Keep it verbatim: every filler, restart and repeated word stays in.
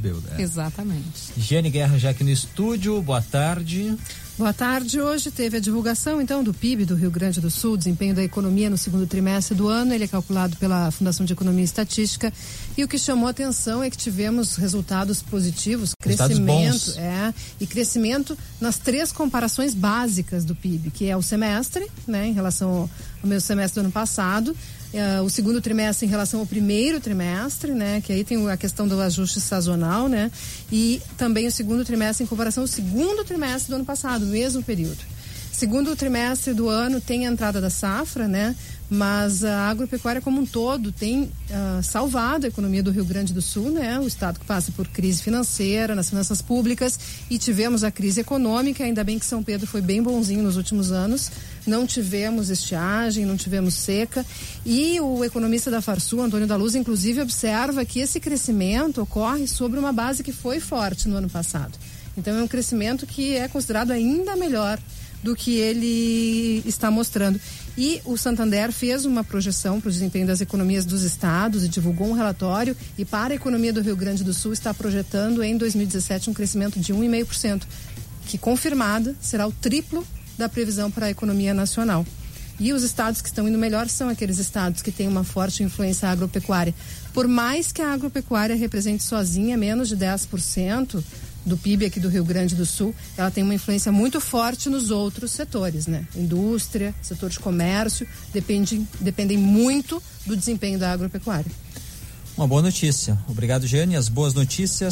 É. Exatamente. Giane Guerra já aqui no estúdio, boa tarde. Boa tarde. Hoje teve a divulgação, então, do P I B do Rio Grande do Sul, desempenho da economia no segundo trimestre do ano. Ele é calculado pela Fundação de Economia e Estatística. E o que chamou a atenção é que tivemos resultados positivos, resultados crescimento, bons. é, e crescimento nas três comparações básicas do P I B, que é o semestre, né, em relação ao, ao mesmo semestre do ano passado. Uh, o segundo trimestre em relação ao primeiro trimestre, né, que aí tem a questão do ajuste sazonal, né, e também o segundo trimestre em comparação ao segundo trimestre do ano passado, mesmo período. Segundo trimestre do ano tem a entrada da safra, né, mas a agropecuária como um todo tem uh, salvado a economia do Rio Grande do Sul, né, o estado que passa por crise financeira, nas finanças públicas, e tivemos a crise econômica. Ainda bem que São Pedro foi bem bonzinho nos últimos anos, não tivemos estiagem, não tivemos seca, e o economista da Farsul, Antônio da Luz, inclusive observa que esse crescimento ocorre sobre uma base que foi forte no ano passado. Então é um crescimento que é considerado ainda melhor do que ele está mostrando. E o Santander fez uma projeção para o desempenho das economias dos estados e divulgou um relatório, e para a economia do Rio Grande do Sul está projetando em dois mil e dezessete um crescimento de um vírgula cinco por cento, que confirmada será o triplo da previsão para a economia nacional. E os estados que estão indo melhor são aqueles estados que têm uma forte influência agropecuária. Por mais que a agropecuária represente sozinha menos de dez por cento do P I B aqui do Rio Grande do Sul, ela tem uma influência muito forte nos outros setores, né? Indústria, setor de comércio, dependem, dependem muito do desempenho da agropecuária. Uma boa notícia. Obrigado, Giane. As boas notícias